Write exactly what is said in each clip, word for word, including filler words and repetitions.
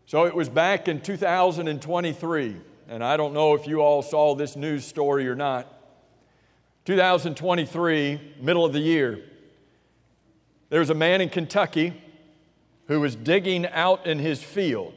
So it was back in two thousand twenty-three, and I don't know if you all saw this news story or not. two thousand twenty-three, middle of the year, there was a man in Kentucky who was digging out in his field.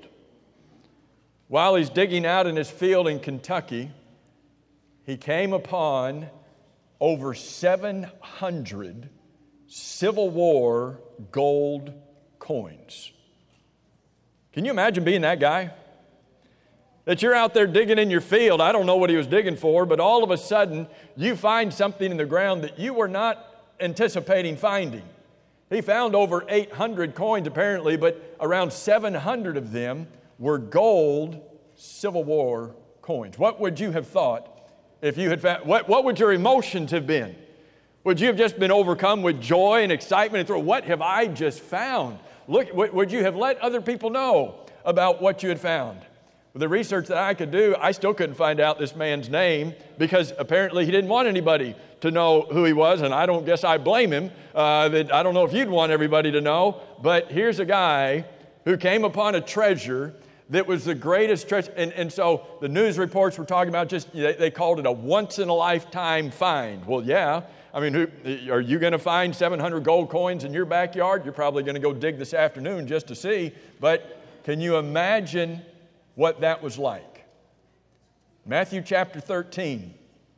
While he's digging out in his field in Kentucky, he came upon over seven hundred Civil War gold coins. Can you imagine being that guy? That you're out there digging in your field. I don't know what he was digging for, but all of a sudden you find something in the ground that you were not anticipating finding. He found over eight hundred coins apparently, but around seven hundred of them were gold Civil War coins. What would you have thought if you had found, what, what would your emotions have been? Would you have just been overcome with joy and excitement and throw, what have I just found? Look, would you have let other people know about what you had found? With the research that I could do, I still couldn't find out this man's name because apparently he didn't want anybody to know who he was, and I don't guess I blame him. Uh, that I don't know if you'd want everybody to know, but here's a guy who came upon a treasure that was the greatest treasure. And, and so the news reports were talking about just, they, they called it a once-in-a-lifetime find. Well, yeah. I mean, who, are you going to find seven hundred gold coins in your backyard? You're probably going to go dig this afternoon just to see. But can you imagine what that was like? Matthew chapter thirteen.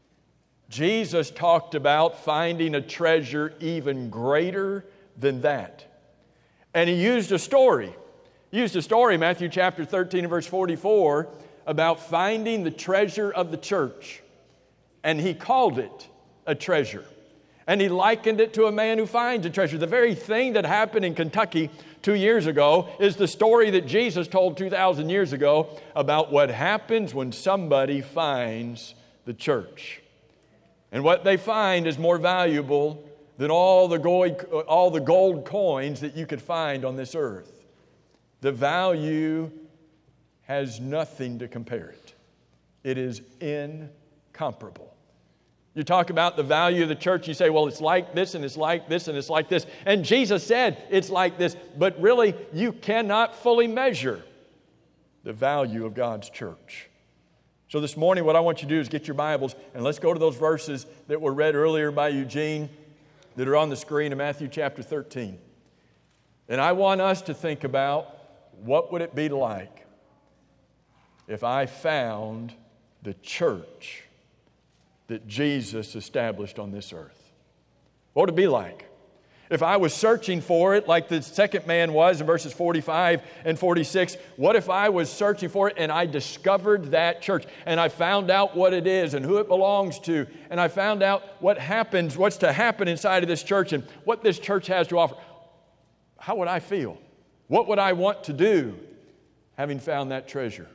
Jesus talked about finding a treasure even greater than that. And he used a story. He used a story, Matthew chapter thirteen and verse forty-four, about finding the treasure of the church. And he called it a treasure. And he likened it to a man who finds a treasure. The very thing that happened in Kentucky two years ago is the story that Jesus told two thousand years ago about what happens when somebody finds the church. And what they find is more valuable than all the gold, all the gold coins that you could find on this earth. The value has nothing to compare it. It is incomparable. You talk about the value of the church, you say, well, it's like this, and it's like this, and it's like this. And Jesus said it's like this, but really, you cannot fully measure the value of God's church. So this morning, what I want you to do is get your Bibles, and let's go to those verses that were read earlier by Eugene that are on the screen in Matthew chapter thirteen. And I want us to think about what would it be like if I found the church that Jesus established on this earth. What would it be like? If I was searching for it like the second man was in verses forty-five and forty-six, what if I was searching for it and I discovered that church and I found out what it is and who it belongs to and I found out what happens, what's to happen inside of this church and what this church has to offer? How would I feel? What would I want to do having found that treasure?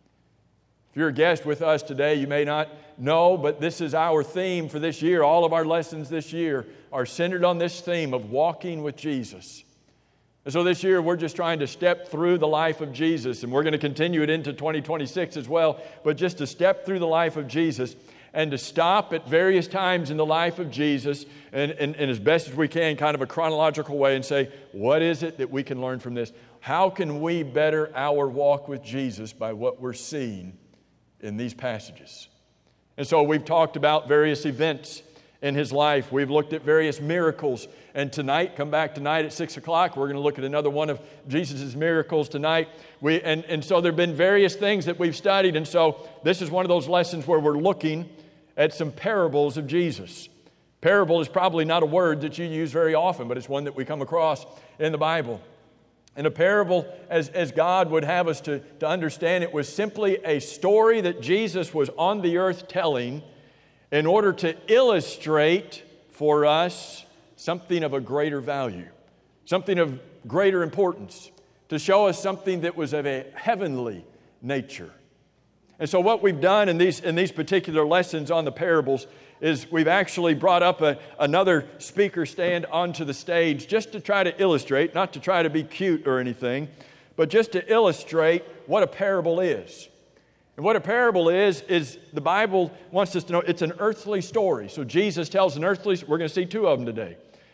If you're a guest with us today, you may not know, but this is our theme for this year. All of our lessons this year are centered on this theme of walking with Jesus. And so this year, we're just trying to step through the life of Jesus, and we're going to continue it into twenty twenty-six as well, but just to step through the life of Jesus and to stop at various times in the life of Jesus and, and, and as best as we can, kind of a chronological way, and say, what is it that we can learn from this? How can we better our walk with Jesus by what we're seeing in these passages? And so we've talked about various events in His life. We've looked at various miracles. And tonight, come back tonight at six o'clock, we're going to look at another one of Jesus' miracles tonight. We, and, and so there have been various things that we've studied. And so this is one of those lessons where we're looking at some parables of Jesus. Parable is probably not a word that you use very often, but it's one that we come across in the Bible. And a parable, as, as God would have us to, to understand it, was simply a story that Jesus was on the earth telling in order to illustrate for us something of a greater value, something of greater importance, to show us something that was of a heavenly nature. And so what we've done in these, in these particular lessons on the parables is we've actually brought up a, another speaker stand onto the stage just to try to illustrate, not to try to be cute or anything, but just to illustrate what a parable is. And what a parable is, is the Bible wants us to know it's an earthly story. So Jesus tells an earthly, we're going to see two of them today.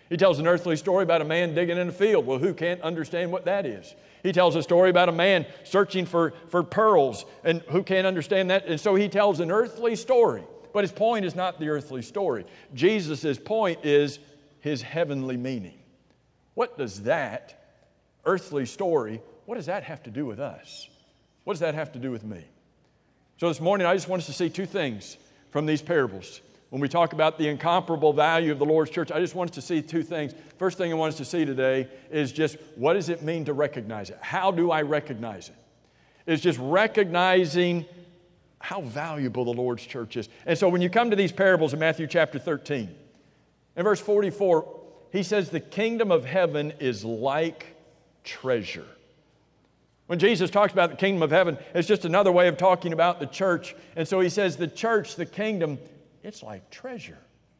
He tells an earthly story about a man digging in a field. Well, who can't understand what that is? He tells a story about a man searching for, for pearls, and who can't understand that? And so he tells an earthly story. But his point is not the earthly story. Jesus' point is his heavenly meaning. What does that earthly story, what does that have to do with us? What does that have to do with me? So this morning, I just want us to see two things from these parables. When we talk about the incomparable value of the Lord's church, I just want us to see two things. First thing I want us to see today is just, what does it mean to recognize it? How do I recognize it? It's just recognizing how valuable the Lord's church is. And so when you come to these parables in Matthew chapter thirteen, in verse forty-four, he says, the kingdom of heaven is like treasure. When Jesus talks about the kingdom of heaven, it's just another way of talking about the church. And so he says the church, the kingdom, it's like treasure.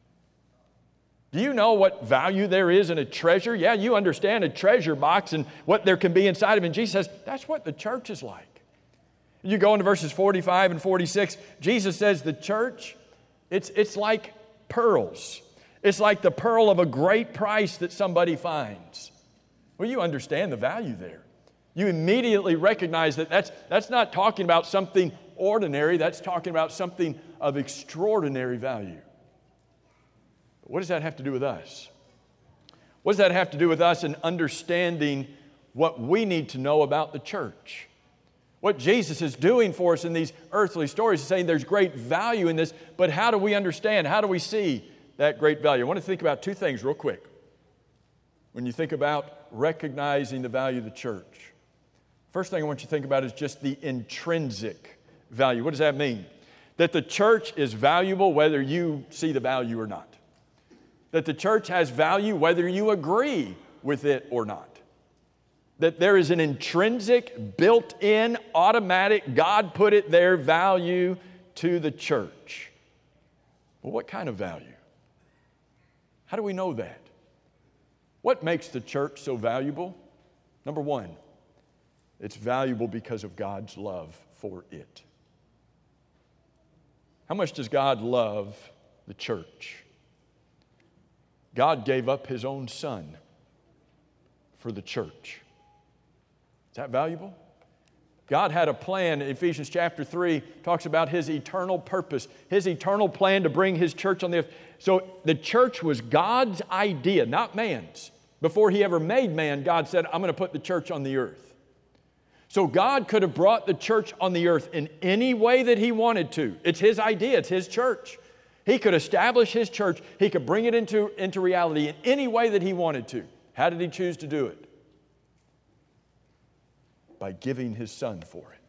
Do you know what value there is in a treasure? Yeah, you understand a treasure box and what there can be inside of it. And Jesus says, that's what the church is like. You go into verses forty-five and forty-six, Jesus says the church, it's, it's like pearls. It's like the pearl of a great price that somebody finds. Well, you understand the value there. You immediately recognize that that's, that's not talking about something ordinary. That's talking about something of extraordinary value. But what does that have to do with us? What does that have to do with us in understanding what we need to know about the church? What Jesus is doing for us in these earthly stories is saying there's great value in this, but how do we understand? How do we see that great value? I want to think about two things real quick. When you think about recognizing the value of the church, first thing I want you to think about is just the intrinsic value. What does that mean? That the church is valuable whether you see the value or not. That the church has value whether you agree with it or not. That there is an intrinsic, built-in, automatic, God put it there, value to the church. Well, what kind of value? How do we know that? What makes the church so valuable? Number one, it's valuable because of God's love for it. How much does God love the church? God gave up His own Son for the church. Is that valuable? God had a plan. Ephesians chapter three talks about His eternal purpose, His eternal plan to bring His church on the earth. So the church was God's idea, not man's. Before He ever made man, God said, I'm going to put the church on the earth. So God could have brought the church on the earth in any way that He wanted to. It's His idea. It's His church. He could establish His church. He could bring it into, into reality in any way that He wanted to. How did He choose to do it? By giving His Son for it.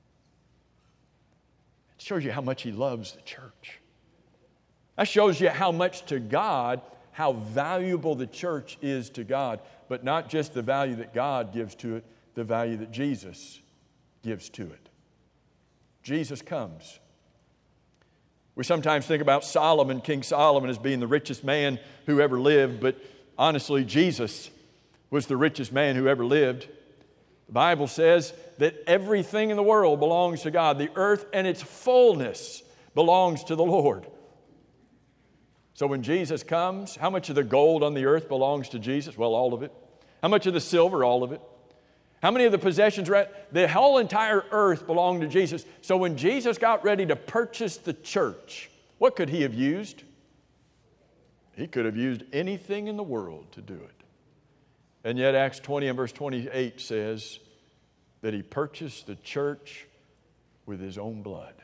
It shows you how much He loves the church. That shows you how much to God, how valuable the church is to God, but not just the value that God gives to it, the value that Jesus gives to it. Jesus comes. We sometimes think about Solomon, King Solomon, as being the richest man who ever lived, but honestly, Jesus was the richest man who ever lived. The Bible says that everything in the world belongs to God. The earth and its fullness belongs to the Lord. So when Jesus comes, how much of the gold on the earth belongs to Jesus? Well, all of it. How much of the silver? All of it. How many of the possessions? The whole entire earth belonged to Jesus. So when Jesus got ready to purchase the church, what could He have used? He could have used anything in the world to do it. And yet Acts twenty and verse twenty-eight says that He purchased the church with His own blood.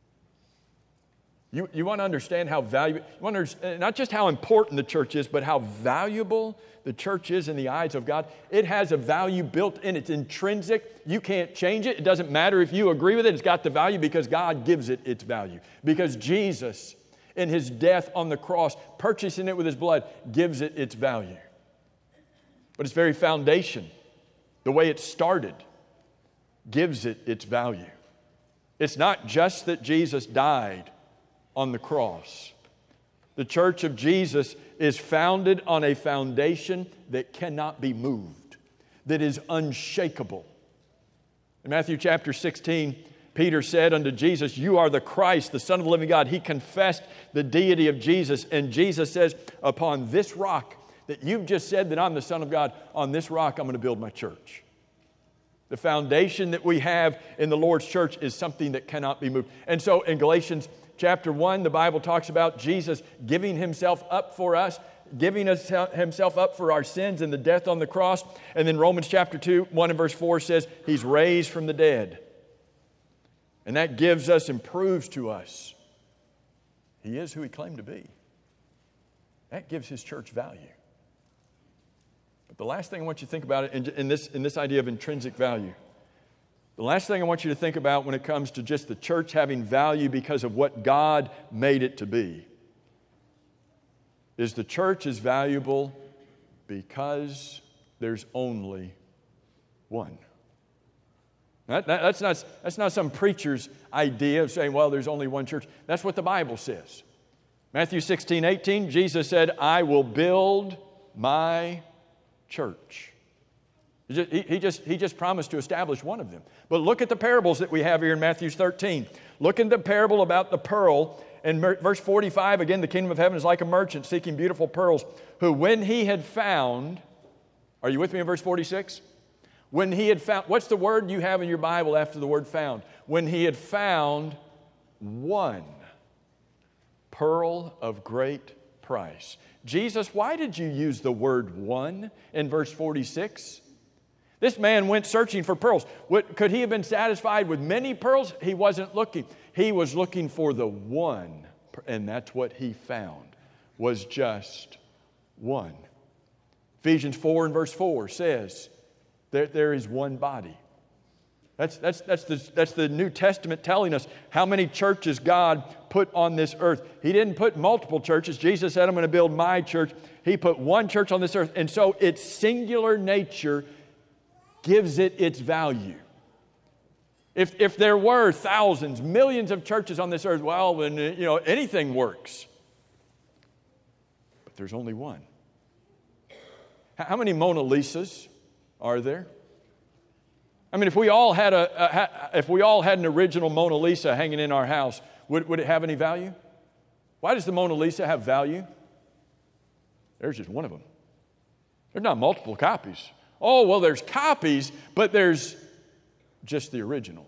You, you want to understand how valuable, you want to understand not just how important the church is, but how valuable the church is in the eyes of God. It has a value built in. It's intrinsic. You can't change it. It doesn't matter if you agree with it. It's got the value because God gives it its value. Because Jesus, in His death on the cross, purchasing it with His blood, gives it its value. But its very foundation, the way it started, gives it its value. It's not just that Jesus died on the cross. The church of Jesus is founded on a foundation that cannot be moved, that is unshakable. In Matthew chapter sixteen, Peter said unto Jesus, "You are the Christ, the Son of the living God." He confessed the deity of Jesus, and Jesus says, "Upon this rock," that you've just said that I'm the Son of God. On this rock, I'm going to build my church. The foundation that we have in the Lord's church is something that cannot be moved. And so in Galatians chapter one, the Bible talks about Jesus giving himself up for us, giving us himself up for our sins and the death on the cross. And then Romans chapter two, one and verse four says he's raised from the dead. And that gives us and proves to us he is who he claimed to be. That gives his church value. But the last thing I want you to think about in, in, this, in this idea of intrinsic value, the last thing I want you to think about when it comes to just the church having value because of what God made it to be is the church is valuable because there's only one. That, that, that's, not, that's not some preacher's idea of saying, well, there's only one church. That's what the Bible says. Matthew sixteen, eighteen, Jesus said, I will build my church. He just, he, he, just, he just promised to establish one of them. But look at the parables that we have here in Matthew thirteen. Look at the parable about the pearl. In verse forty-five, again, the kingdom of heaven is like a merchant seeking beautiful pearls, who when he had found, are you with me in verse forty-six? When he had found, what's the word you have in your Bible after the word found? When he had found one pearl of great price. Jesus, why did you use the word one in verse forty-six? This man went searching for pearls. What, could he have been satisfied with many pearls? He wasn't looking. He was looking for the one, and that's what he found, was just one. Ephesians four and verse four says that there is one body. That's, that's, that's, the, that's the New Testament telling us how many churches God put on this earth. He didn't put multiple churches. Jesus said, I'm going to build my church. He put one church on this earth. And so its singular nature gives it its value. If, if there were thousands, millions of churches on this earth, well, then, you know, anything works. But there's only one. How many Mona Lisas are there? I mean, if we all had a, a if we all had an original Mona Lisa hanging in our house, would, would it have any value? Why does the Mona Lisa have value? There's just one of them. There's not multiple copies. Oh, well, there's copies, but there's just the original.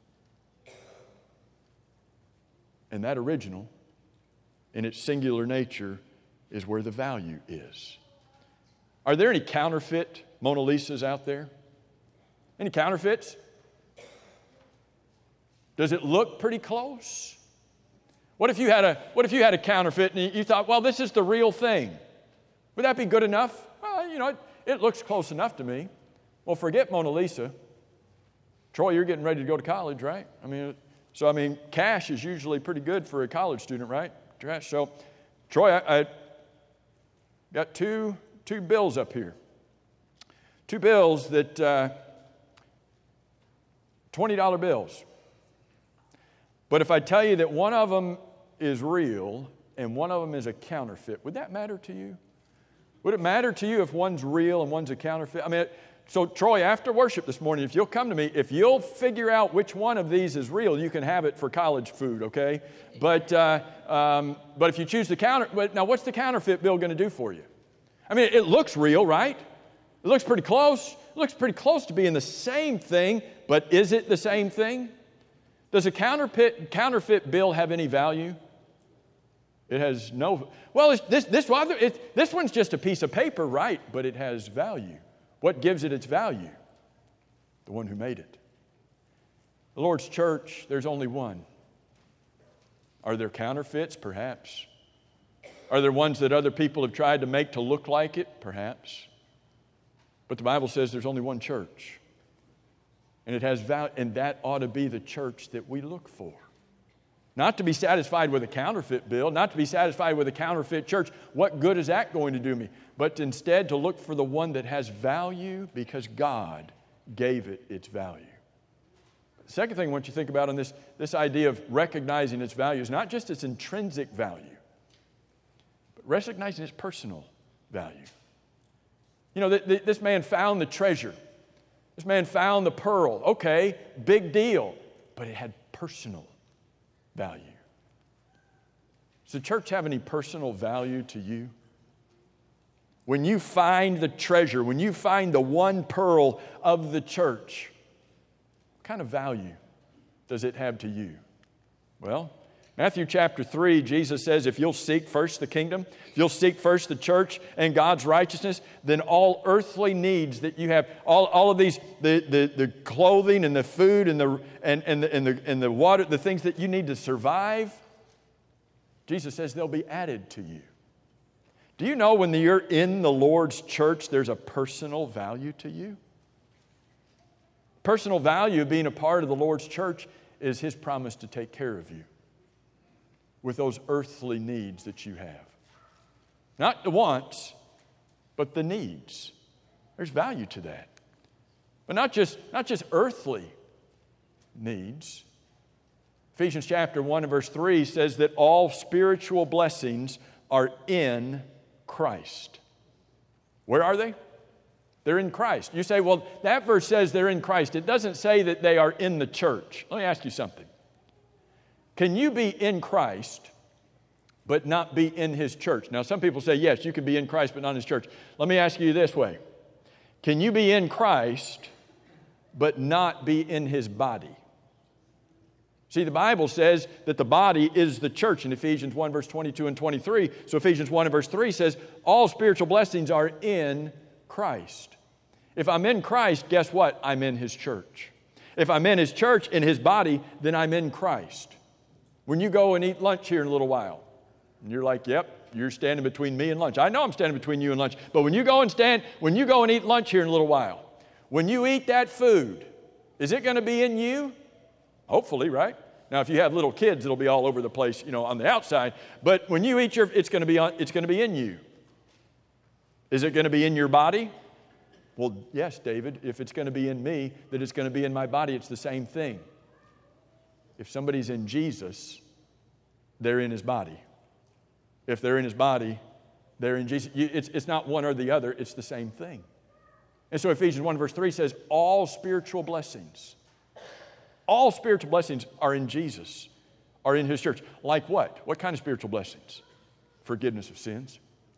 And that original, in its singular nature, is where the value is. Are there any counterfeit Mona Lisas out there? Any counterfeits? Does it look pretty close? What if you had a what if you had a counterfeit and you thought, well, this is the real thing? Would that be good enough? Well, you know, it, it looks close enough to me. Well, forget Mona Lisa. Troy, you're getting ready to go to college, right? I mean, so I mean, cash is usually pretty good for a college student, right? So, Troy, I, I got two two bills up here. Two bills that. Uh, twenty dollar bills. But if I tell you that one of them is real and one of them is a counterfeit, would that matter to you? Would it matter to you if one's real and one's a counterfeit? I mean, so Troy, after worship this morning, if you'll come to me, if you'll figure out which one of these is real, you can have it for college food, okay? But uh, um, but if you choose the counter, but now what's the counterfeit bill going to do for you? I mean, it looks real, right? It looks pretty close. It looks pretty close to being the same thing, but is it the same thing? Does a counterfeit, counterfeit bill have any value? It has no. Well, it's, this, this, it's, this one's just a piece of paper, right? But it has value. What gives it its value? The one who made it. The Lord's church, there's only one. Are there counterfeits? Perhaps. Are there ones that other people have tried to make to look like it? Perhaps. But the Bible says there's only one church. And it has value, and that ought to be the church that we look for. Not to be satisfied with a counterfeit bill, not to be satisfied with a counterfeit church. What good is that going to do me? But instead to look for the one that has value because God gave it its value. The second thing I want you to think about on this, this idea of recognizing its value is not just its intrinsic value, but recognizing its personal value. You know, th- th- this man found the treasure. This man found the pearl. Okay, big deal. But it had personal value. Does the church have any personal value to you? when you find the treasure, when you find the one pearl of the church, what kind of value does it have to you? Well, Matthew chapter three, Jesus says, if you'll seek first the kingdom, if you'll seek first the church and God's righteousness, then all earthly needs that you have, all, all of these, the, the, the clothing and the food and the, and, and, the, and, the, and the water, the things that you need to survive, Jesus says they'll be added to you. Do you know when you're in the Lord's church, there's a personal value to you? Personal value of being a part of the Lord's church is His promise to take care of you with those earthly needs that you have. Not the wants, but the needs. There's value to that. But not just, not just earthly needs. Ephesians chapter one and verse three says that all spiritual blessings are in Christ. Where are they? They're in Christ. You say, well, that verse says they're in Christ. It doesn't say that they are in the church. Let me ask you something. Can you be in Christ but not be in His church? Now, some people say, yes, you can be in Christ but not in His church. Let me ask you this way. Can you be in Christ but not be in His body? See, the Bible says that the body is the church in Ephesians one, verse twenty-two and twenty-three. So Ephesians one and verse three says, all spiritual blessings are in Christ. If I'm in Christ, guess what? I'm in His church. If I'm in His church, in His body, then I'm in Christ. When you go and eat lunch here in a little while, and you're like, yep, you're standing between me and lunch. I know I'm standing between you and lunch. But when you go and stand, when you go and eat lunch here in a little while, when you eat that food, is it going to be in you? Hopefully, right? Now, if you have little kids, it'll be all over the place, you know, on the outside. But when you eat your, it's going to be on, it's going to be in you. Is it going to be in your body? Well, yes, David. If it's going to be in me, then it's going to be in my body. It's the same thing. If somebody's in Jesus, they're in His body. If they're in His body, they're in Jesus. It's, it's not one or the other. It's the same thing. And so Ephesians one verse three says, all spiritual blessings, all spiritual blessings are in Jesus, are in His church. Like what? What kind of spiritual blessings? Forgiveness of sins.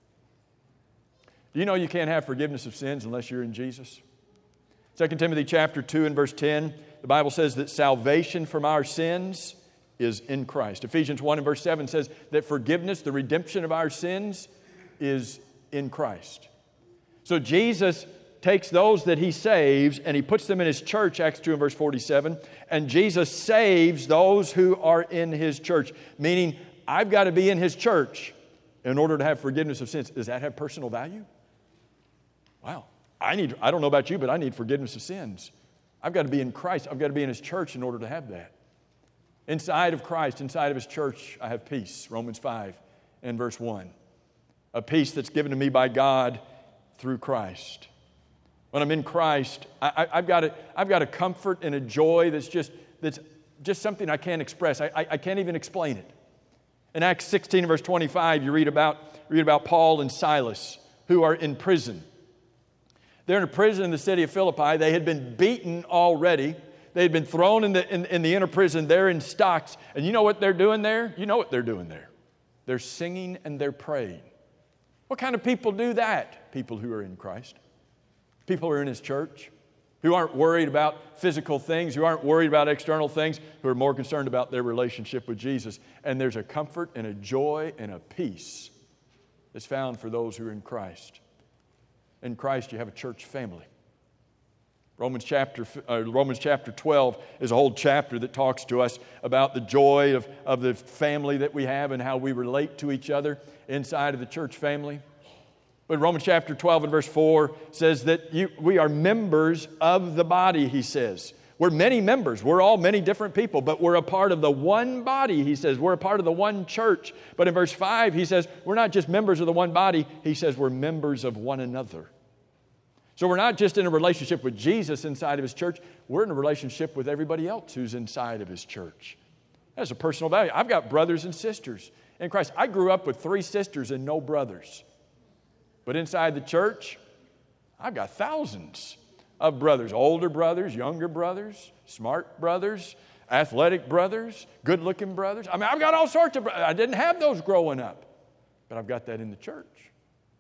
Do you know you can't have forgiveness of sins unless you're in Jesus? Second Timothy chapter two and verse ten, the Bible says that salvation from our sins is in Christ. Ephesians one and verse seven says that forgiveness, the redemption of our sins, is in Christ. So Jesus takes those that He saves and He puts them in His church, Acts two and verse forty-seven, and Jesus saves those who are in His church, meaning I've got to be in His church in order to have forgiveness of sins. Does that have personal value? Wow. I need, I don't know about you, but I need forgiveness of sins. I've got to be in Christ. I've got to be in His church in order to have that. Inside of Christ, inside of His church, I have peace. Romans five and verse one. A peace that's given to me by God through Christ. When I'm in Christ, I, I, I've got a, I've got a comfort and a joy that's just, that's just something I can't express. I, I, I can't even explain it. In Acts sixteen and verse twenty-five, you read about, read about Paul and Silas who are in prison. They're in a prison in the city of Philippi. They had been beaten already. They had been thrown in the, in, in the inner prison. They're in stocks. And you know what they're doing there? You know what they're doing there. They're singing and they're praying. What kind of people do that? People who are in Christ. People who are in His church. Who aren't worried about physical things. Who aren't worried about external things. Who are more concerned about their relationship with Jesus. And there's a comfort and a joy and a peace that's found for those who are in Christ. In Christ, you have a church family. Romans chapter, uh, Romans chapter twelve is a whole chapter that talks to us about the joy of, of the family that we have and how we relate to each other inside of the church family. But Romans chapter twelve and verse four says that you, we are members of the body, he says. We're many members. We're all many different people, but we're a part of the one body, he says. We're a part of the one church. But in verse five, he says, we're not just members of the one body. He says we're members of one another. So we're not just in a relationship with Jesus inside of His church. We're in a relationship with everybody else who's inside of His church. That's a personal value. I've got brothers and sisters in Christ. I grew up with three sisters and no brothers. But inside the church, I've got thousands of brothers. Older brothers, younger brothers, smart brothers, athletic brothers, good-looking brothers. I mean, I've got all sorts of brothers. I didn't have those growing up. But I've got that in the church.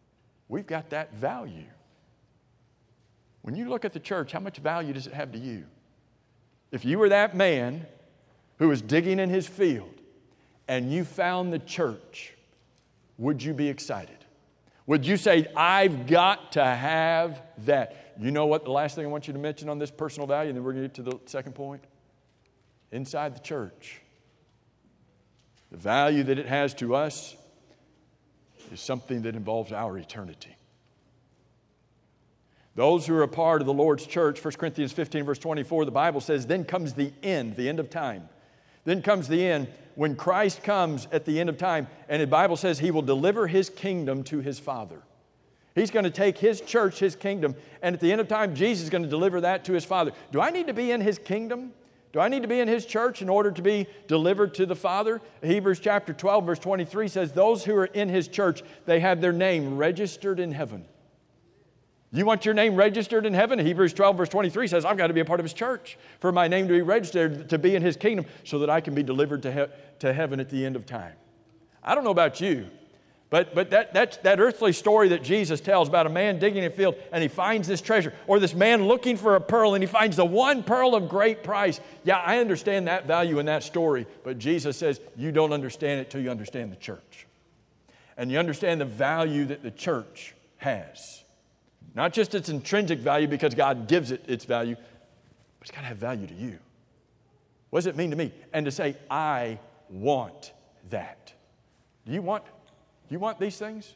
we've got that value. When you look at the church, how much value does it have to you? If you were that man who was digging in his field and you found the church, would you be excited? Would you say, I've got to have that? You know what the last thing I want you to mention on this personal value, and then we're going to get to the second point? Inside the church, the value that it has to us is something that involves our eternity. Those who are a part of the Lord's church, First Corinthians fifteen, verse twenty-four, the Bible says, then comes the end, the end of time. Then comes the end when Christ comes at the end of time, and the Bible says He will deliver His kingdom to His Father. He's going to take His church, His kingdom, and at the end of time, Jesus is going to deliver that to His Father. Do I need to be in His kingdom? Do I need to be in His church in order to be delivered to the Father? Hebrews chapter twelve, verse twenty-three says, those who are in His church, they have their name registered in heaven. You want your name registered in heaven? Hebrews twelve, verse twenty-three says, I've got to be a part of His church for my name to be registered, to be in His kingdom, so that I can be delivered to, he- to heaven at the end of time. I don't know about you, but, but that, that, that earthly story that Jesus tells about a man digging in a field and he finds this treasure, or this man looking for a pearl and he finds the one pearl of great price. Yeah, I understand that value in that story, but Jesus says you don't understand it till you understand the church. And you understand the value that the church has. Not just its intrinsic value because God gives it its value, but it's got to have value to you. What does it mean to me? And to say, I want that. Do you want, do you want these things?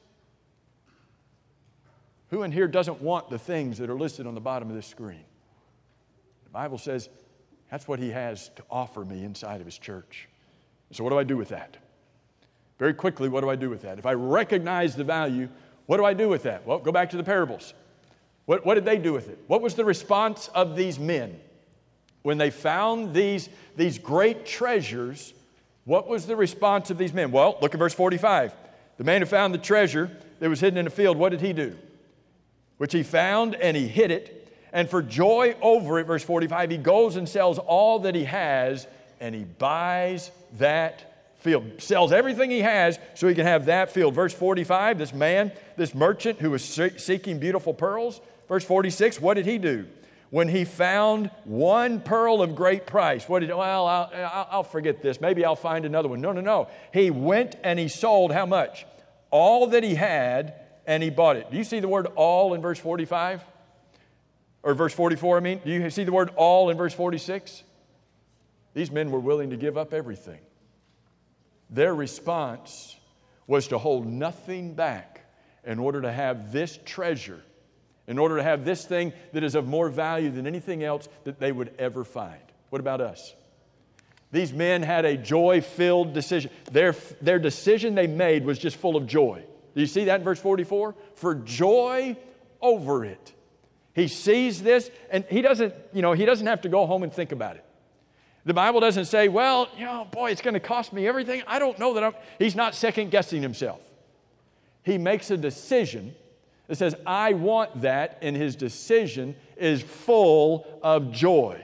Who in here doesn't want the things that are listed on the bottom of this screen? The Bible says that's what He has to offer me inside of His church. So what do I do with that? Very quickly, what do I do with that? If I recognize the value, what do I do with that? Well, go back to the parables. What, what did they do with it? What was the response of these men? When they found these, these great treasures, what was the response of these men? Well, look at verse forty-five. The man who found the treasure that was hidden in a field, what did he do? Which he found and he hid it. And for joy over it, verse forty-five, he goes and sells all that he has and he buys that field. Sells everything he has so he can have that field. Verse forty-five, this man, this merchant who was seeking beautiful pearls. Verse forty-six, what did he do? When he found one pearl of great price, what did he, well, I'll, I'll, I'll forget this. Maybe I'll find another one. No, no, no. He went and he sold how much? All that he had, and he bought it. Do you see the word all in verse forty-five? Or verse forty-four, I mean? Do you see the word all in verse forty-six? These men were willing to give up everything. Their response was to hold nothing back in order to have this treasure, in order to have this thing that is of more value than anything else that they would ever find. What about us? These men had a joy-filled decision. Their, their decision they made was just full of joy. Do you see that in verse forty-four? For joy over it. He sees this, and he doesn't, you know, he doesn't have to go home and think about it. The Bible doesn't say, well, you know, boy, it's going to cost me everything. I don't know that I'm... He's not second-guessing himself. He makes a decision that says, I want that, and his decision is full of joy.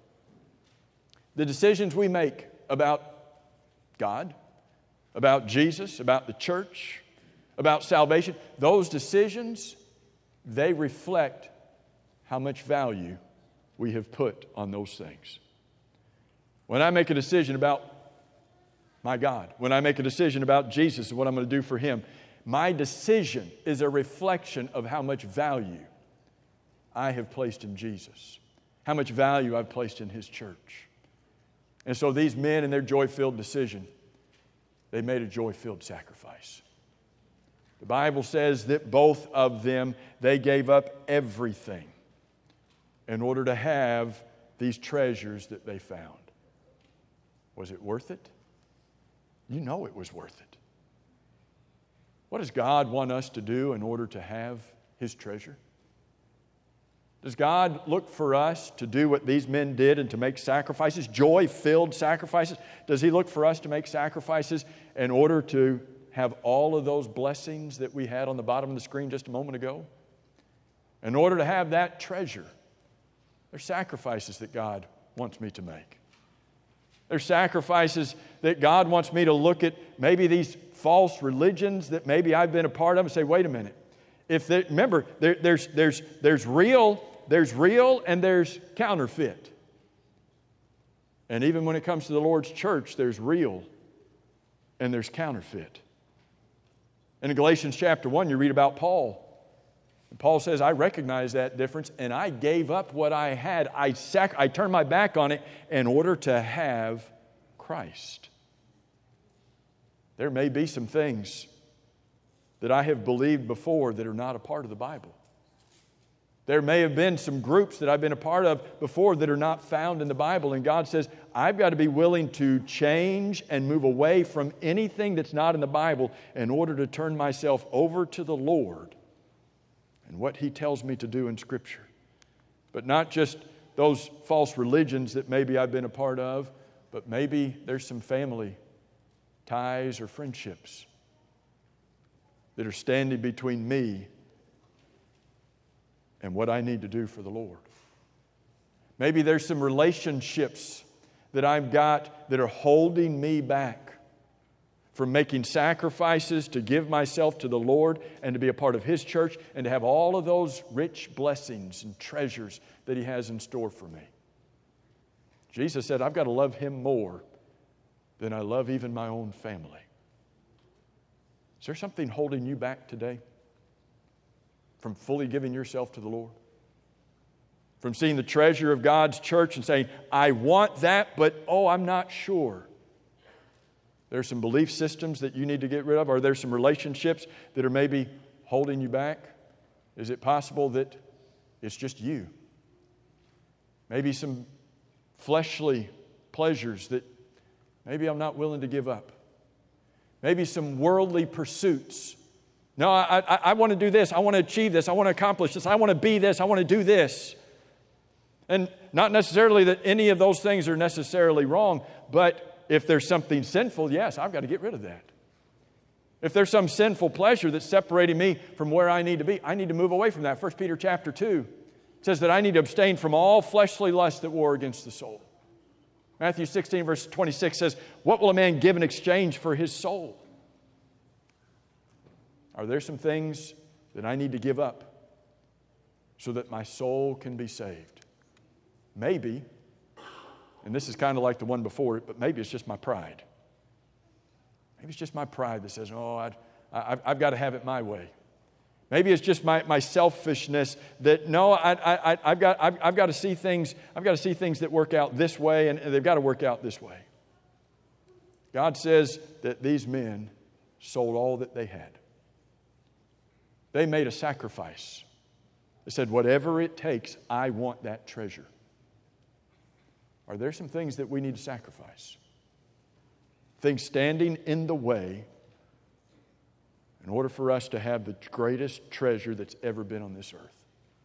The decisions we make about God, about Jesus, about the church, about salvation, those decisions, they reflect how much value we have put on those things. When I make a decision about my God, when I make a decision about Jesus and what I'm going to do for Him, my decision is a reflection of how much value I have placed in Jesus, how much value I've placed in His church. And so these men in their joy-filled decision, they made a joy-filled sacrifice. The Bible says that both of them, they gave up everything in order to have these treasures that they found. Was it worth it? You know it was worth it. What does God want us to do in order to have His treasure? Does God look for us to do what these men did and to make sacrifices, joy-filled sacrifices? Does He look for us to make sacrifices in order to have all of those blessings that we had on the bottom of the screen just a moment ago? In order to have that treasure, there's sacrifices that God wants me to make. There's sacrifices that God wants me to look at maybe these false religions that maybe I've been a part of and say, wait a minute, If they, remember, there, there's, there's, there's real, there's real and there's counterfeit. And even when it comes to the Lord's church, there's real and there's counterfeit. And in Galatians chapter one, you read about Paul. And Paul says, I recognize that difference, and I gave up what I had. I, sac- I turned my back on it in order to have Christ. There may be some things that I have believed before that are not a part of the Bible. There may have been some groups that I've been a part of before that are not found in the Bible. And God says, I've got to be willing to change and move away from anything that's not in the Bible in order to turn myself over to the Lord and what He tells me to do in Scripture. But not just those false religions that maybe I've been a part of, but maybe there's some family ties or friendships that are standing between me and what I need to do for the Lord. Maybe there's some relationships that I've got that are holding me back from making sacrifices to give myself to the Lord and to be a part of His church and to have all of those rich blessings and treasures that He has in store for me. Jesus said, I've got to love Him more than I love even my own family. Is there something holding you back today from fully giving yourself to the Lord? From seeing the treasure of God's church and saying, I want that, but oh, I'm not sure. There are some belief systems that you need to get rid of. Are there some relationships that are maybe holding you back? Is it possible that it's just you? Maybe some fleshly pleasures that maybe I'm not willing to give up. Maybe some worldly pursuits. No, I, I, I want to do this. I want to achieve this. I want to accomplish this. I want to be this. I want to do this. And not necessarily that any of those things are necessarily wrong, but if there's something sinful, yes, I've got to get rid of that. If there's some sinful pleasure that's separating me from where I need to be, I need to move away from that. First Peter chapter two says that I need to abstain from all fleshly lusts that war against the soul. Matthew sixteen verse twenty-six says, what will a man give in exchange for his soul? Are there some things that I need to give up so that my soul can be saved? Maybe, and this is kind of like the one before it, but maybe it's just my pride. Maybe it's just my pride that says, oh, I'd, I've, I've got to have it my way. Maybe it's just my, my selfishness that, no, I, I, I've, got, I've, I've got to see things, I've got to see things that work out this way, and they've got to work out this way. God says that these men sold all that they had. They made a sacrifice. They said, whatever it takes, I want that treasure. Are there some things that we need to sacrifice? Things standing in the way in order for us to have the greatest treasure that's ever been on this earth.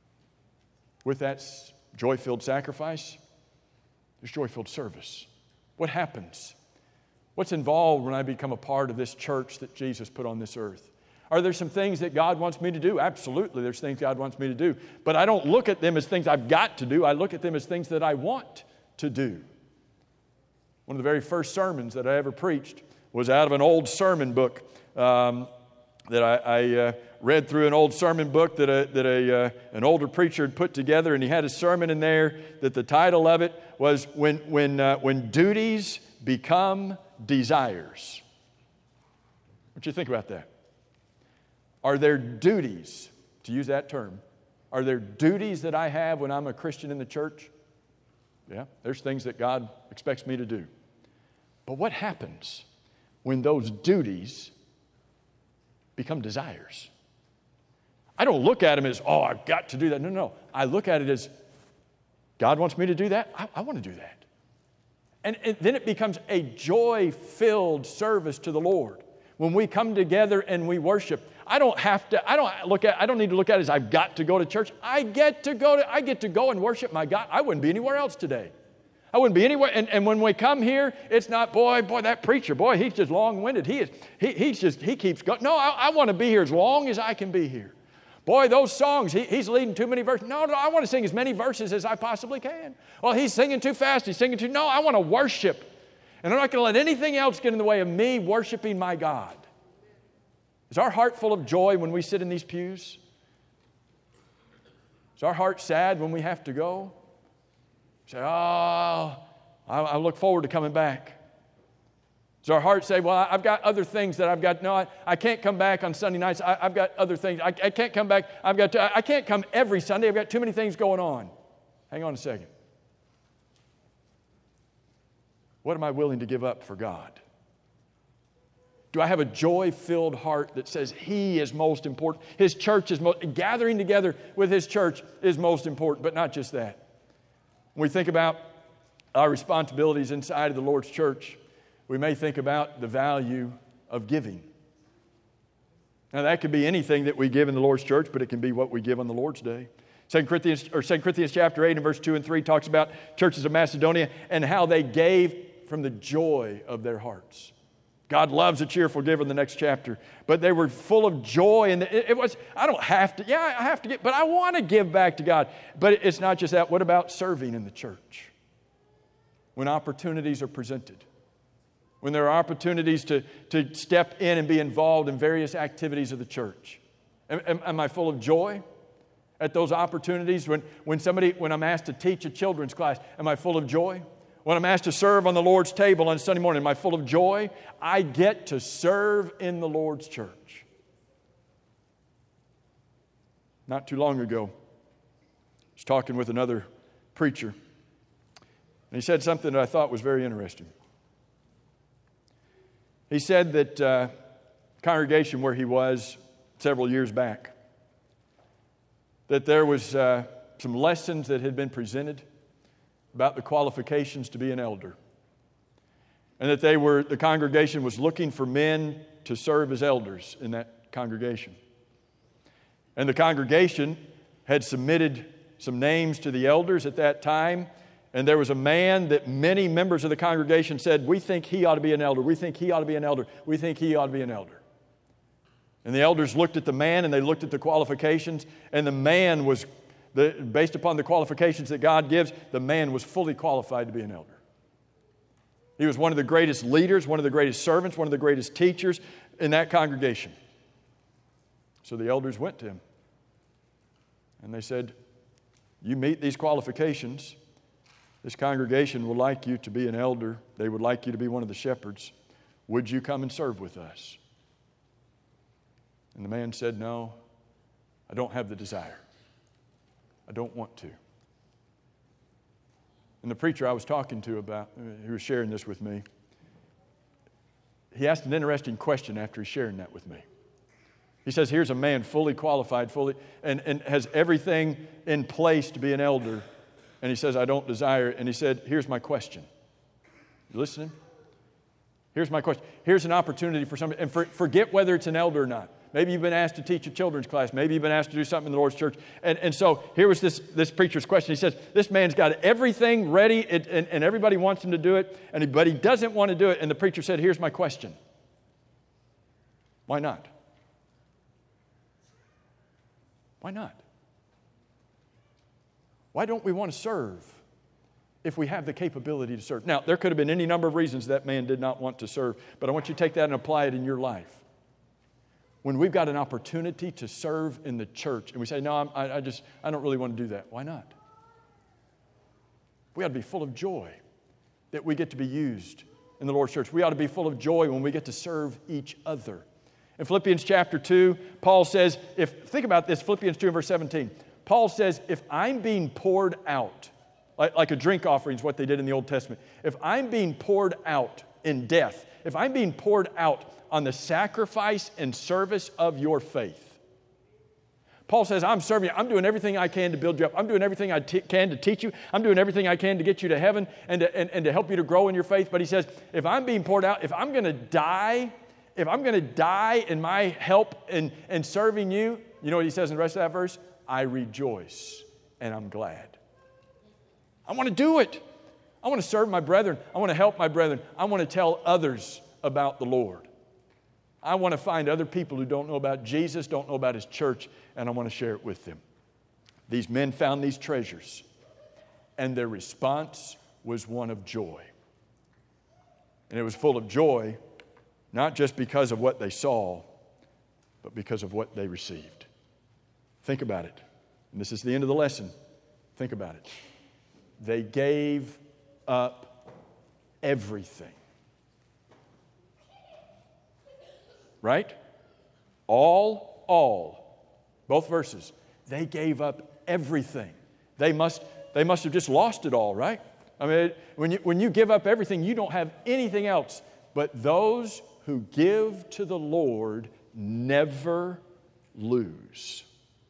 With that joy-filled sacrifice, there's joy-filled service. What happens? What's involved when I become a part of this church that Jesus put on this earth? Are there some things that God wants me to do? Absolutely, there's things God wants me to do. But I don't look at them as things I've got to do. I look at them as things that I want to do. One of the very first sermons that I ever preached was out of an old sermon book um, that I, I uh, read through an old sermon book that, a, that a, uh, an older preacher had put together, and he had a sermon in there that the title of it was When, when, uh, when Duties Become Desires. What do you think about that? Are there duties, to use that term, are there duties that I have when I'm a Christian in the church? Yeah, there's things that God expects me to do. But what happens when those duties become desires? I don't look at them as, oh, I've got to do that. No, no. I look at it as, God wants me to do that. I, I want to do that. And, and then it becomes a joy-filled service to the Lord. When we come together and we worship, I don't have to, I don't look at, I don't need to look at it as I've got to go to church. I get to go to, I get to go and worship my God. I wouldn't be anywhere else today. I wouldn't be anywhere. And, and when we come here, it's not, boy, boy, that preacher, boy, he's just long-winded. He is, he, he's just, he keeps going. No, I, I want to be here as long as I can be here. Boy, those songs, he, he's leading too many verses. No, no, I want to sing as many verses as I possibly can. Well, he's singing too fast. He's singing too, no, I want to worship. And I'm not going to let anything else get in the way of me worshiping my God. Is our heart full of joy when we sit in these pews? Is our heart sad when we have to go? Say, oh, I, I look forward to coming back. Does our heart say, well, I've got other things that I've got, no, I, I can't come back on Sunday nights. I, I've got other things. I, I can't come back. I've got to, I can't come every Sunday. I've got too many things going on. Hang on a second. What am I willing to give up for God? Do I have a joy-filled heart that says He is most important? His church is most, gathering together with His church is most important, but not just that. When we think about our responsibilities inside of the Lord's church, we may think about the value of giving. Now, that could be anything that we give in the Lord's church, but it can be what we give on the Lord's day. Second Corinthians, or Second Corinthians chapter eight and verse two and three talks about churches of Macedonia and how they gave from the joy of their hearts. God loves a cheerful giver in the next chapter. But they were full of joy. And it, it was, I don't have to, yeah, I have to give, but I want to give back to God. But it's not just that. What about serving in the church? When opportunities are presented. When there are opportunities to, to step in and be involved in various activities of the church. Am, am, am I full of joy at those opportunities? When, when somebody, when I'm asked to teach a children's class, am I full of joy? When I'm asked to serve on the Lord's table on Sunday morning, am I full of joy? I get to serve in the Lord's church. Not too long ago, I was talking with another preacher, and he said something that I thought was very interesting. He said that uh, congregation where he was several years back, that there was uh, some lessons that had been presented about the qualifications to be an elder. And that they were, the congregation was looking for men to serve as elders in that congregation. And the congregation had submitted some names to the elders at that time. And there was a man that many members of the congregation said, we think he ought to be an elder. We think he ought to be an elder. We think he ought to be an elder. And the elders looked at the man and they looked at the qualifications. And the man was, the, based upon the qualifications that God gives, the man was fully qualified to be an elder. He was one of the greatest leaders, one of the greatest servants, one of the greatest teachers in that congregation. So the elders went to him. And they said, you meet these qualifications. This congregation would like you to be an elder. They would like you to be one of the shepherds. Would you come and serve with us? And the man said, no, I don't have the desire. I don't want to. And the preacher I was talking to about, who was sharing this with me, he asked an interesting question after he's sharing that with me. He says, here's a man fully qualified, fully, and, and has everything in place to be an elder. And he says, I don't desire it. And he said, here's my question. You listening? Here's my question. Here's an opportunity for somebody, and for, forget whether it's an elder or not. Maybe you've been asked to teach a children's class. Maybe you've been asked to do something in the Lord's church. And, and so here was this, this preacher's question. He says, this man's got everything ready, it, and, and everybody wants him to do it, and he, but he doesn't want to do it. And the preacher said, here's my question. Why not? Why not? Why don't we want to serve if we have the capability to serve? Now, there could have been any number of reasons that man did not want to serve, but I want you to take that and apply it in your life. When we've got an opportunity to serve in the church, and we say, no, I'm, I, I just, I don't really want to do that. Why not? We ought to be full of joy that we get to be used in the Lord's church. We ought to be full of joy when we get to serve each other. In Philippians chapter two, Paul says, if think about this, Philippians two and verse seventeen. Paul says, if I'm being poured out, like, like a drink offering is what they did in the Old Testament. If I'm being poured out in death, if I'm being poured out on the sacrifice and service of your faith. Paul says, I'm serving you. I'm doing everything I can to build you up. I'm doing everything I t- can to teach you. I'm doing everything I can to get you to heaven and to, and, and to help you to grow in your faith. But he says, if I'm being poured out, if I'm going to die, if I'm going to die in my help in, in serving you, you know what he says in the rest of that verse? I rejoice and I'm glad. I want to do it. I want to serve my brethren. I want to help my brethren. I want to tell others about the Lord. I want to find other people who don't know about Jesus, don't know about His church, and I want to share it with them. These men found these treasures, and their response was one of joy. And it was full of joy, not just because of what they saw, but because of what they received. Think about it. And this is the end of the lesson. Think about it. They gave up everything. Right? All, all. Both verses. They gave up everything. They must, they must have just lost it all, right? I mean, when you, when you give up everything, you don't have anything else. But those who give to the Lord never lose.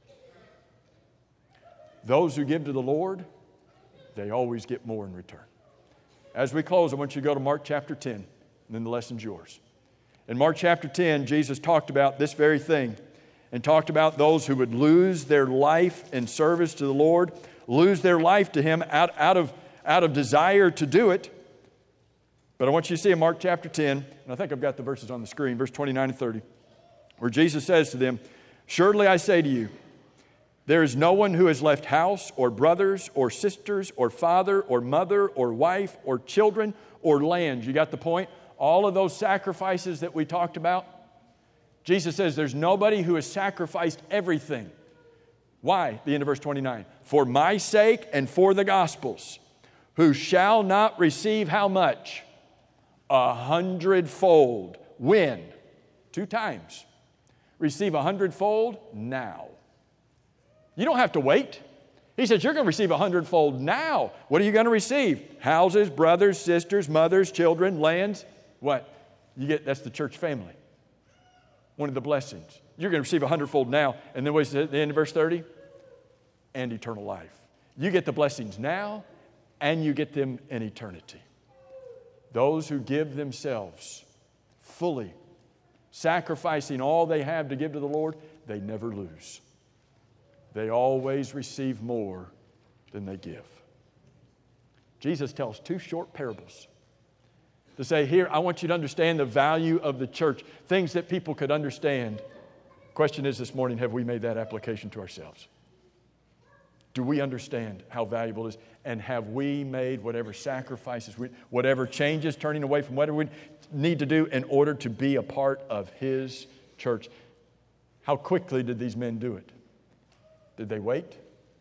Those who give to the Lord, they always get more in return. As we close, I want you to go to Mark chapter ten, and then the lesson's yours. In Mark chapter ten, Jesus talked about this very thing and talked about those who would lose their life in service to the Lord, lose their life to Him out, out, of, out of desire to do it. But I want you to see in Mark chapter ten, and I think I've got the verses on the screen, verse twenty-nine and thirty, where Jesus says to them, "Surely I say to you, there is no one who has left house or brothers or sisters or father or mother or wife or children or land." You got the point? All of those sacrifices that we talked about. Jesus says there's nobody who has sacrificed everything. Why? The end of verse twenty-nine. "For my sake and for the gospel's, who shall not receive how much? A hundredfold." When? Two times. Receive a hundredfold now. You don't have to wait. He says you're going to receive a hundredfold now. What are you going to receive? Houses, brothers, sisters, mothers, children, lands. What? You get, that's the church family. One of the blessings. You're going to receive a hundredfold now. And then what's at the end of verse thirty? And eternal life. You get the blessings now, and you get them in eternity. Those who give themselves fully, sacrificing all they have to give to the Lord, they never lose. They always receive more than they give. Jesus tells two short parables to say, here, I want you to understand the value of the church, things that people could understand. Question is this morning, have we made that application to ourselves? Do we understand how valuable it is? And have we made whatever sacrifices, we, whatever changes, turning away from whatever we need to do in order to be a part of His church? How quickly did these men do it? Did they wait?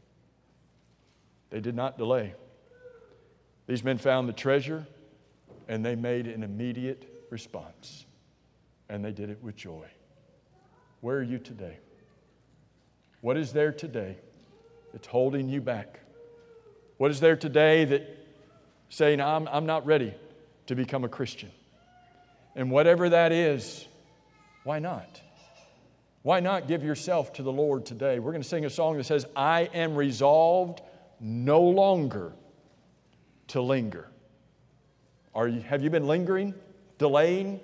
They did not delay. These men found the treasure, and they made an immediate response. And they did it with joy. Where are you today? What is there today that's holding you back? What is there today that saying, I'm, I'm not ready to become a Christian? And whatever that is, why not? Why not give yourself to the Lord today? We're going to sing a song that says, I am resolved no longer to linger. Are you, have you been lingering, delaying?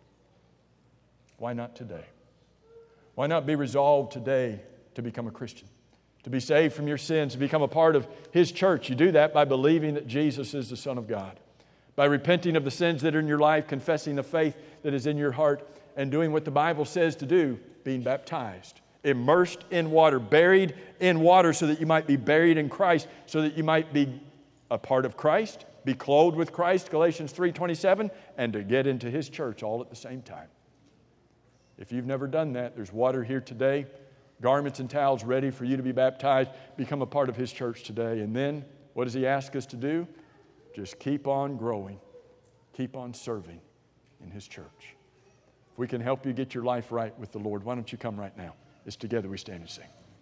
Why not today? Why not be resolved today to become a Christian? To be saved from your sins, to become a part of His church. You do that by believing that Jesus is the Son of God. By repenting of the sins that are in your life, confessing the faith that is in your heart, and doing what the Bible says to do, being baptized, immersed in water, buried in water so that you might be buried in Christ, so that you might be a part of Christ, be clothed with Christ, Galatians three twenty-seven, and to get into His church all at the same time. If you've never done that, there's water here today, garments and towels ready for you to be baptized, become a part of His church today. And then, what does He ask us to do? Just keep on growing, keep on serving in His church. If we can help you get your life right with the Lord, why don't you come right now? As together we stand and sing.